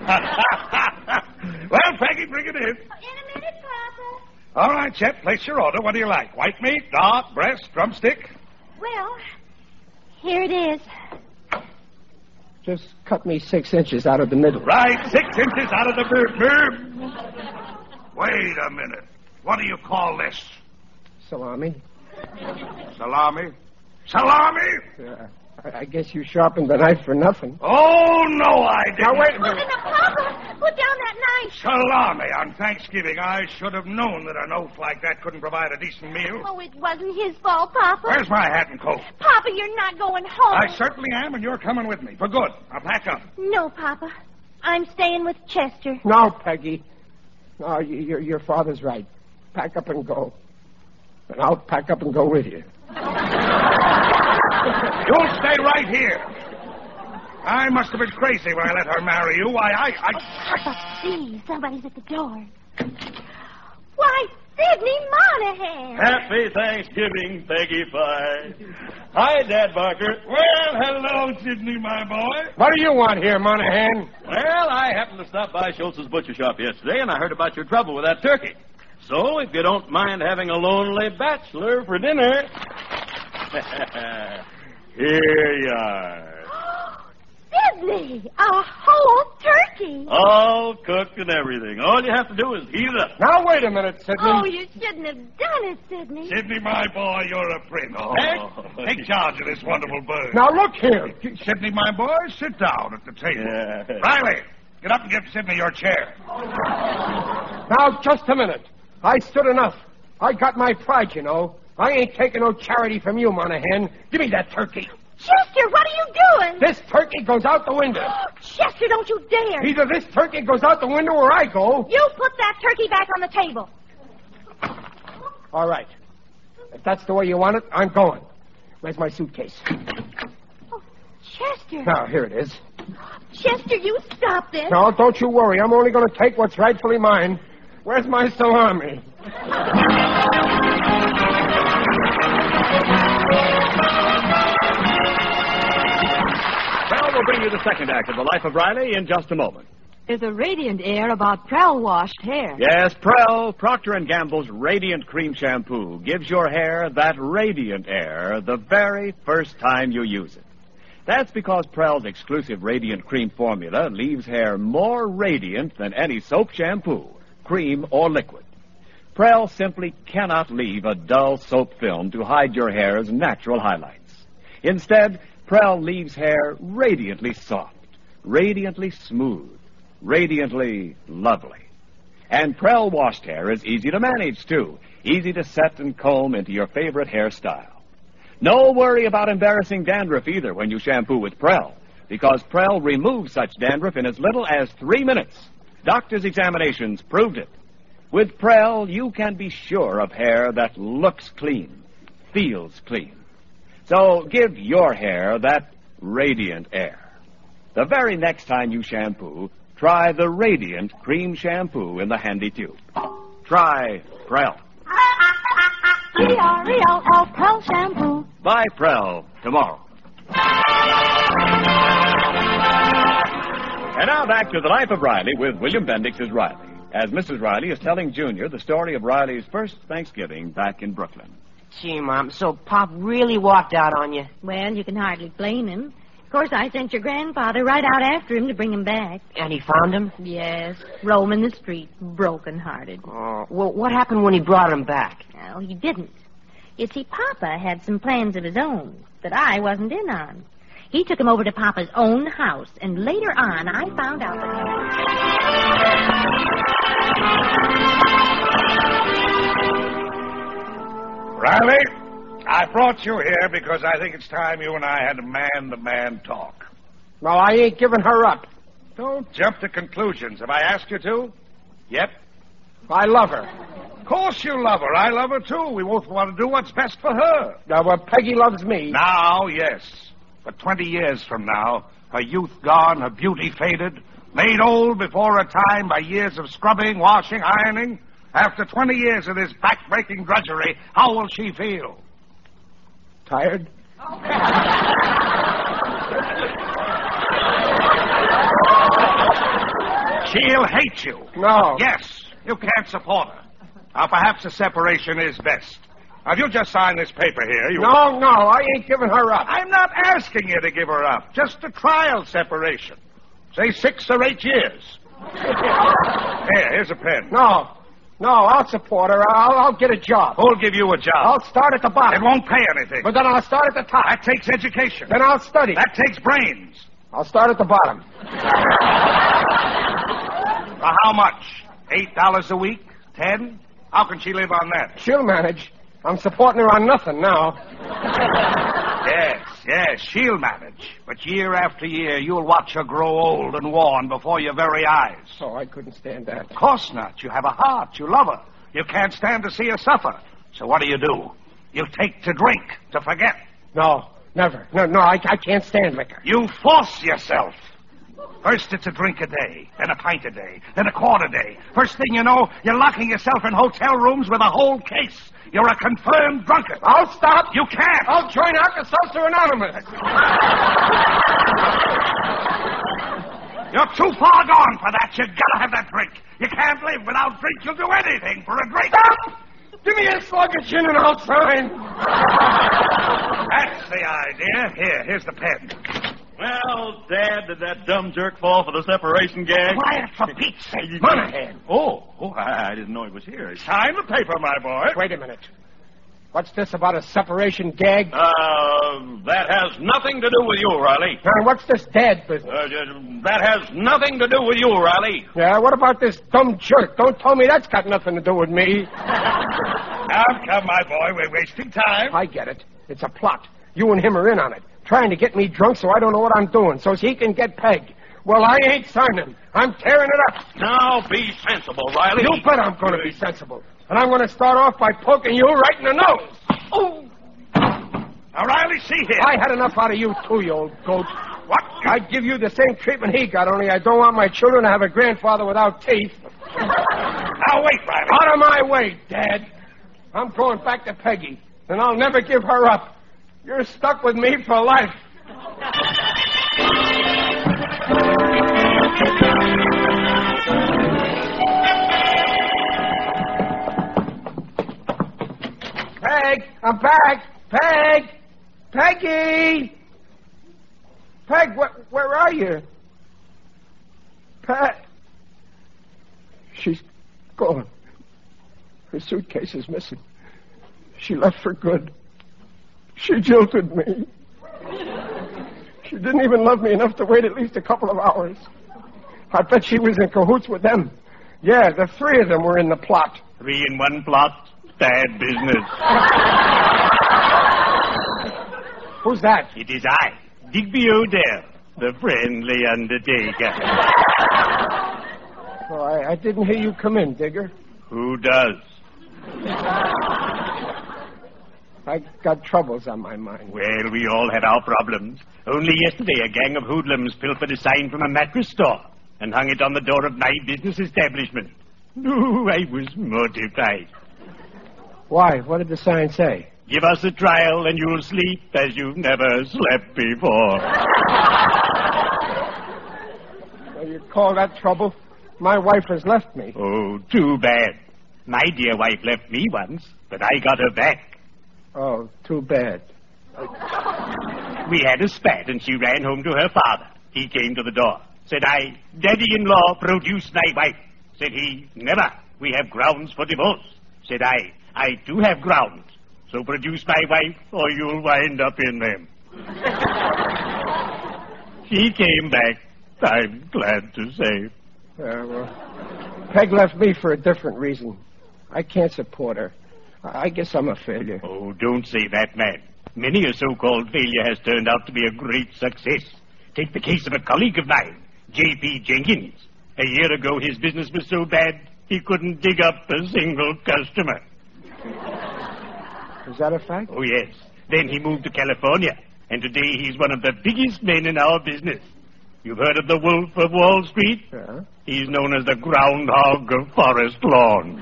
Well, Peggy, bring it in. In a minute, Papa. All right, Chet, place your order. What do you like? White meat, dark, breast, drumstick? Well, here it is. Just cut me 6 inches out of the middle. Right, 6 inches out of the middle. Wait a minute. What do you call this? Salami. Salami? Salami? I guess you sharpened the knife for nothing. Oh, no, I didn't. Now, wait a minute. Papa, put down that knife. Salami on Thanksgiving. I should have known that an oaf like that couldn't provide a decent meal. Oh, it wasn't his fault, Papa. Where's my hat and coat? Papa, you're not going home. I certainly am, and you're coming with me. For good. I'll pack up. No, Papa. I'm staying with Chester. No, Peggy. No, your father's right. Pack up and go. And I'll pack up and go with you. You'll stay right here. I must have been crazy when I let her marry you. Papa, please, somebody's at the door. Why, Sidney Monahan. Happy Thanksgiving, Peggy Pye. Hi, Dad Barker. Well, hello, Sidney, my boy. What do you want here, Monahan? Well, I happened to stop by Schultz's butcher shop yesterday, and I heard about your trouble with that turkey. So, if you don't mind having a lonely bachelor for dinner... Here you are. Sidney, a whole turkey. All cooked and everything. All you have to do is heat it up. Now, wait a minute, Sidney. Oh, you shouldn't have done it, Sidney. Sidney, my boy, you're a prince. Take charge of this wonderful bird. Now, look here. Sidney, my boy, sit down at the table. Riley, get up and give Sidney your chair. Now, just a minute. I stood enough. I got my pride, you know. I ain't taking no charity from you, Monahan. Give me that turkey. Chester, what are you doing? This turkey goes out the window. Chester, don't you dare. Either this turkey goes out the window or I go. You put that turkey back on the table. All right. If that's the way you want it, I'm going. Where's my suitcase? Oh, Chester. Now, here it is. Chester, you stop this. No, don't you worry. I'm only going to take what's rightfully mine. Where's my salami? Well, we'll bring you the second act of The Life of Riley in just a moment. Is a radiant air about Prell washed hair. Yes, Prell, Procter & Gamble's Radiant Cream Shampoo gives your hair that radiant air the very first time you use it. That's because Prell's exclusive Radiant Cream formula leaves hair more radiant than any soap, shampoo, cream, or liquid. Prell simply cannot leave a dull soap film to hide your hair's natural highlights. Instead, Prell leaves hair radiantly soft, radiantly smooth, radiantly lovely. And Prell washed hair is easy to manage, too. Easy to set and comb into your favorite hairstyle. No worry about embarrassing dandruff either when you shampoo with Prell, because Prell removes such dandruff in as little as 3 minutes. Doctors' examinations proved it. With Prell, you can be sure of hair that looks clean, feels clean. So give your hair that radiant air. The very next time you shampoo, try the Radiant Cream Shampoo in the handy tube. Try Prell. P-R-E-L-L, Prell Shampoo. Buy Prell tomorrow. And now back to The Life of Riley with William Bendix as Riley, as Mrs. Riley is telling Junior the story of Riley's first Thanksgiving back in Brooklyn. Gee, Mom, so Pop really walked out on you? Well, you can hardly blame him. Of course, I sent your grandfather right out after him to bring him back. And he found him? Yes, roaming the street, broken-hearted. Oh, well, what happened when he brought him back? Well, he didn't. You see, Papa had some plans of his own that I wasn't in on. He took him over to Papa's own house, and later on, I found out that... Riley, I brought you here because I think it's time you and I had a man-to-man talk. No, I ain't giving her up. Don't jump to conclusions. Have I asked you to? Yet? I love her. Of course you love her. I love her, too. We both want to do what's best for her. Now, well, Peggy loves me. Now, yes. But 20 years from now, her youth gone, her beauty faded, made old before her time by years of scrubbing, washing, ironing. After 20 years of this back-breaking drudgery, how will she feel? Tired? She'll hate you. No. Yes, you can't support her. Now, perhaps a separation is best. Now, if you just sign this paper here, you... No, I ain't giving her up. I'm not asking you to give her up. Just a trial separation. Say 6 or 8 years. Here's a pen. No, I'll support her. I'll get a job. Who'll give you a job? I'll start at the bottom. It won't pay anything. But then I'll start at the top. That takes education. Then I'll study. That takes brains. I'll start at the bottom. How much? $8 a week? 10? How can she live on that? She'll manage. I'm supporting her on nothing now. Yes, she'll manage. But year after year, you'll watch her grow old and worn before your very eyes. Oh, I couldn't stand that. Of course not. You have a heart. You love her. You can't stand to see her suffer. So what do? You take to drink to forget. No, never. No, I can't stand liquor. You force yourself. First it's a drink a day, then a pint a day, then a quart a day. First thing you know, you're locking yourself in hotel rooms with a whole case. You're a confirmed drunkard. I'll stop. You can't. I'll join Alka-Seltzer Anonymous. You're too far gone for that. You gotta have that drink. You can't live without drink. You'll do anything for a drink. Stop! Give me a slug of gin and I'll sign. That's the idea. Here's the pen. Well, Dad, did that dumb jerk fall for the separation gag? Quiet, for Pete's sake. Monahan. I didn't know he was here. Sign the paper, my boy. Wait a minute. What's this about a separation gag? That has nothing to do with you, Riley. And what's this dad business? That has nothing to do with you, Riley. Yeah, what about this dumb jerk? Don't tell me that's got nothing to do with me. Come, my boy, we're wasting time. I get it. It's a plot. You and him are in on it. Trying to get me drunk so I don't know what I'm doing, so he can get pegged. Well, I ain't signing. I'm tearing it up. Now be sensible, Riley. You bet I'm going to be sensible. And I'm going to start off by poking you right in the nose. Oh! Now, Riley, see here. I had enough out of you, too, you old goat. What? I'd give you the same treatment he got, only I don't want my children to have a grandfather without teeth. Now, wait, Riley. Out of my way, Dad. I'm going back to Peggy, and I'll never give her up. You're stuck with me for life. Peg, I'm back. Peg! Peggy! Peg, where are you? Peg. She's gone. Her suitcase is missing. She left for good. She jilted me. She didn't even love me enough to wait at least a couple of hours. I bet she was in cahoots with them. Yeah, the three of them were in the plot. 3 in 1 plot? Bad business. Who's that? It is I, Digby Odell, the friendly undertaker. Oh, I didn't hear you come in, Digger. Who does? I got troubles on my mind. Well, we all have our problems. Only yesterday, a gang of hoodlums pilfered a sign from a mattress store and hung it on the door of my business establishment. Oh, I was mortified. Why? What did the sign say? Give us a trial and you'll sleep as you've never slept before. Well, you call that trouble? My wife has left me. Oh, too bad. My dear wife left me once, but I got her back. Oh, too bad. We had a spat and she ran home to her father. He came to the door. Said I, Daddy-in-law, produce thy wife. Said he, never. We have grounds for divorce. Said I do have grounds. So produce my wife or you'll wind up in them. She came back, I'm glad to say. Well, Peg left me for a different reason. I can't support her. I guess I'm a failure. Oh, don't say that, man. Many a so-called failure has turned out to be a great success. Take the case of a colleague of mine, J.P. Jenkins. A year ago, his business was so bad, he couldn't dig up a single customer. Is that a fact? Oh, yes. Then he moved to California, and today he's one of the biggest men in our business. You've heard of the Wolf of Wall Street? Yeah. He's known as the Groundhog of Forest Lawn.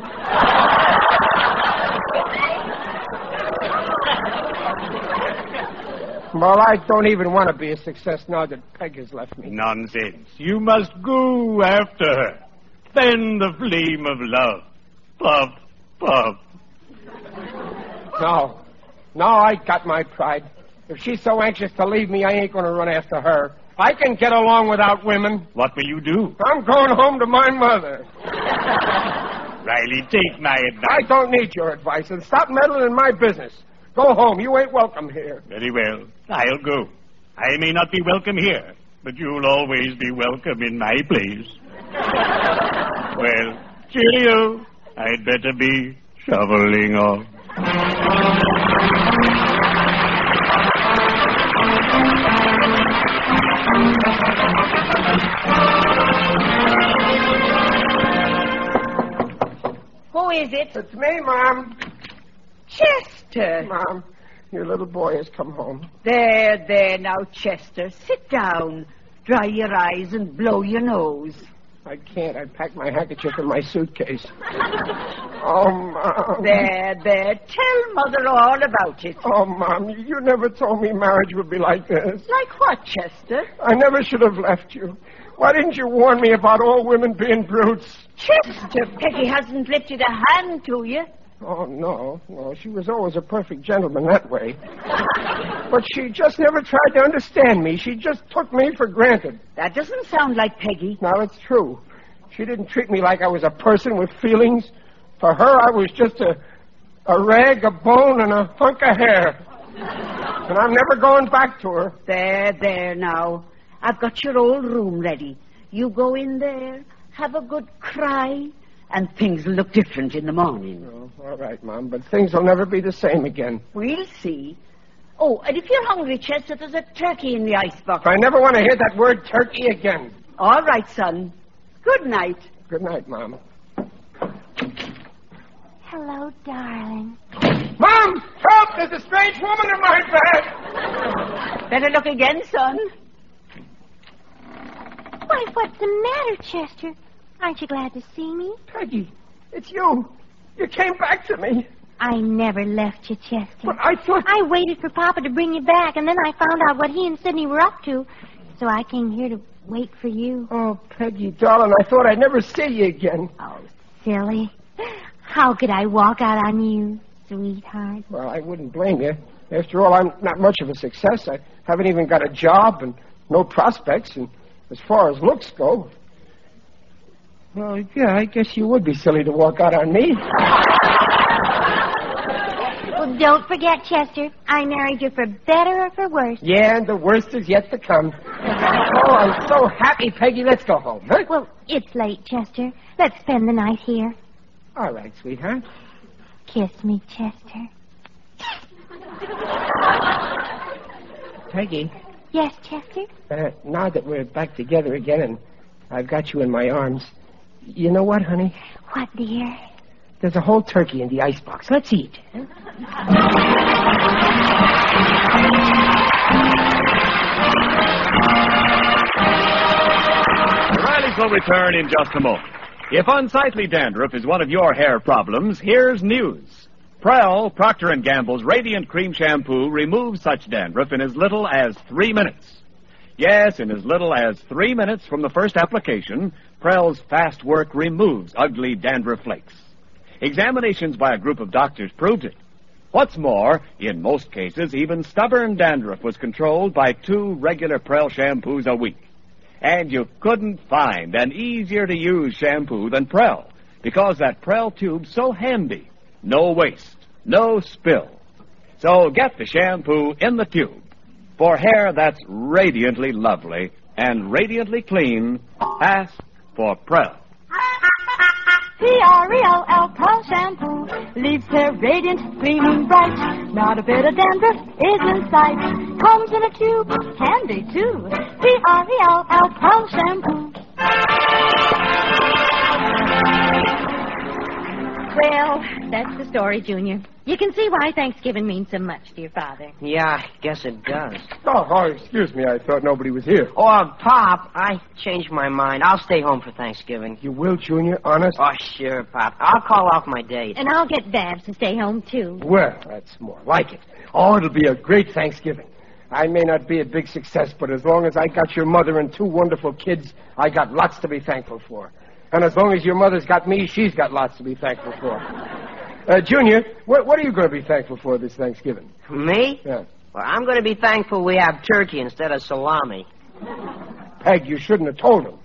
Well, I don't even want to be a success now that Peg has left me. Nonsense. You must go after her. Fan the flame of love. Puff, puff. No, I got my pride. If she's so anxious to leave me, I ain't going to run after her. I can get along without women. What will you do? I'm going home to my mother. Riley, take my advice. I don't need your advice, and stop meddling in my business. Go home. You ain't welcome here. Very well. I'll go. I may not be welcome here, but you'll always be welcome in my place. Well, cheerio. I'd better be shoveling off. Who is it? It's me, Mom. Chester. Mom, your little boy has come home. There, now, Chester. Sit down. Dry your eyes and blow your nose. I can't. I packed my handkerchief in my suitcase. Oh, Mom. There. Tell Mother all about it. Oh, Mom, you never told me marriage would be like this. Like what, Chester? I never should have left you. Why didn't you warn me about all women being brutes? Chester, Peggy hasn't lifted a hand to you. Oh, no. No, she was always a perfect gentleman that way. But she just never tried to understand me. She just took me for granted. That doesn't sound like Peggy. No, it's true. She didn't treat me like I was a person with feelings. For her, I was just a rag, a bone, and a hunk of hair. And I'm never going back to her. There now. I've got your old room ready. You go in there, have a good cry, and things will look different in the morning. Oh, all right, Mom, but things will never be the same again. We'll see. Oh, and if you're hungry, Chester, there's a turkey in the icebox. I never want to hear that word turkey again. All right, son. Good night. Good night, Mom. Hello, darling. Mom! Help! There's a strange woman in my bed! Better look again, son. Why, what's the matter, Chester? Aren't you glad to see me? Peggy, it's you. You came back to me. I never left you, Chester. But I thought... I waited for Papa to bring you back, and then I found out what he and Sidney were up to. So I came here to wait for you. Oh, Peggy, darling, I thought I'd never see you again. Oh, silly. How could I walk out on you, sweetheart? Well, I wouldn't blame you. After all, I'm not much of a success. I haven't even got a job and no prospects, and as far as looks go... Well, yeah, I guess you would be silly to walk out on me. Well, don't forget, Chester, I married you for better or for worse. Yeah, and the worst is yet to come. Oh, I'm so happy, Peggy. Let's go home, huh? Well, it's late, Chester. Let's spend the night here. All right, sweetheart. Kiss me, Chester. Peggy. Yes, Chester? Now that we're back together again and I've got you in my arms, you know what, honey? What, dear? There's a whole turkey in the icebox. Let's eat. Huh? The Rileys will return in just a moment. If unsightly dandruff is one of your hair problems, here's news. Prell, Procter & Gamble's Radiant Cream Shampoo removes such dandruff in as little as 3 minutes. Yes, in as little as 3 minutes from the first application, Prell's fast work removes ugly dandruff flakes. Examinations by a group of doctors proved it. What's more, in most cases, even stubborn dandruff was controlled by 2 regular Prell shampoos a week. And you couldn't find an easier-to-use shampoo than Prell, because that Prell tube's so handy. No waste, no spill. So get the shampoo in the tube. For hair that's radiantly lovely and radiantly clean, ask for Prell. P-R-E-L-L, Prell shampoo leaves hair radiant, gleaming bright. Not a bit of dandruff is in sight. Comes in a tube, handy too. P-R-E-L-L, Prell shampoo. Well, that's the story, Junior. You can see why Thanksgiving means so much to your father. Yeah, I guess it does. Oh, excuse me. I thought nobody was here. Oh, Pop, I changed my mind. I'll stay home for Thanksgiving. You will, Junior? Honest? Oh, sure, Pop. I'll call off my date. And I'll get Babs to stay home, too. Well, that's more like it. Oh, it'll be a great Thanksgiving. I may not be a big success, but as long as I got your mother and 2 wonderful kids, I got lots to be thankful for. And as long as your mother's got me, she's got lots to be thankful for. Junior, what are you going to be thankful for this Thanksgiving? Me? Yeah. Well, I'm going to be thankful we have turkey instead of salami. Peg, you shouldn't have told him.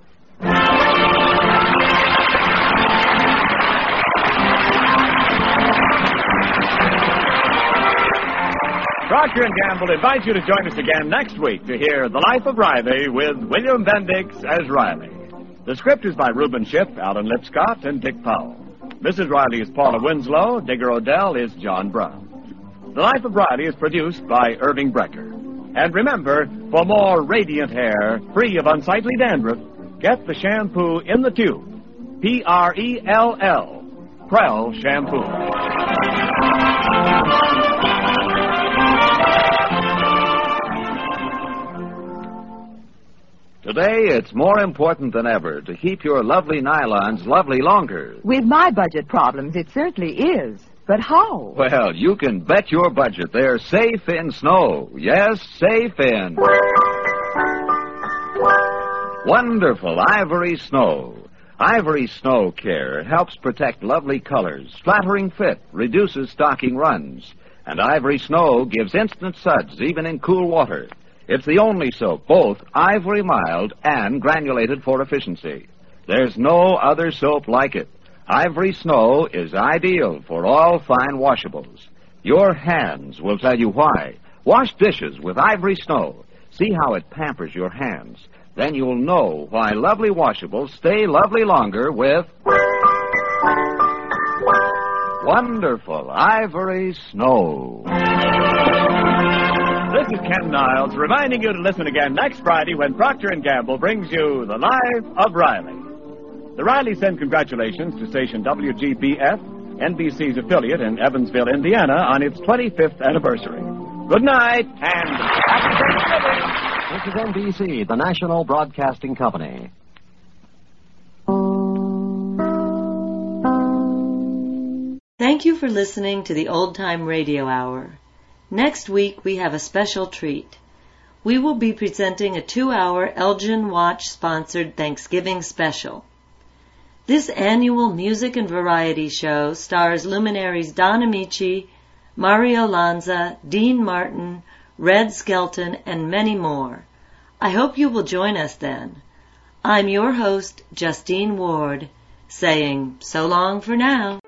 Procter & Gamble invites you to join us again next week to hear The Life of Riley with William Bendix as Riley. The script is by Reuben Shipp, Alan Lipscott, and Dick Powell. Mrs. Riley is Paula Winslow. Digger Odell is John Brown. The Life of Riley is produced by Irving Brecker. And remember, for more radiant hair, free of unsightly dandruff, get the shampoo in the tube. P-R-E-L-L. Prell Shampoo. Today, it's more important than ever to keep your lovely nylons lovely longer. With my budget problems, it certainly is. But how? Well, you can bet your budget they're safe in snow. Yes, safe in wonderful ivory snow. Ivory Snow Care helps protect lovely colors, flattering fit, reduces stocking runs, and Ivory Snow gives instant suds even in cool water. It's the only soap, both ivory mild and granulated for efficiency. There's no other soap like it. Ivory Snow is ideal for all fine washables. Your hands will tell you why. Wash dishes with Ivory Snow. See how it pampers your hands. Then you'll know why lovely washables stay lovely longer with wonderful Ivory Snow. This is Ken Niles reminding you to listen again next Friday when Procter & Gamble brings you The Life of Riley. The Rileys send congratulations to station WGBF, NBC's affiliate in Evansville, Indiana, on its 25th anniversary. Good night and happy Thanksgiving! This is NBC, the national broadcasting company. Thank you for listening to the Old Time Radio Hour. Next week we have a special treat. We will be presenting a 2-hour Elgin Watch-sponsored Thanksgiving special. This annual music and variety show stars luminaries Don Amici, Mario Lanza, Dean Martin, Red Skelton, and many more. I hope you will join us then. I'm your host, Justine Ward, saying so long for now.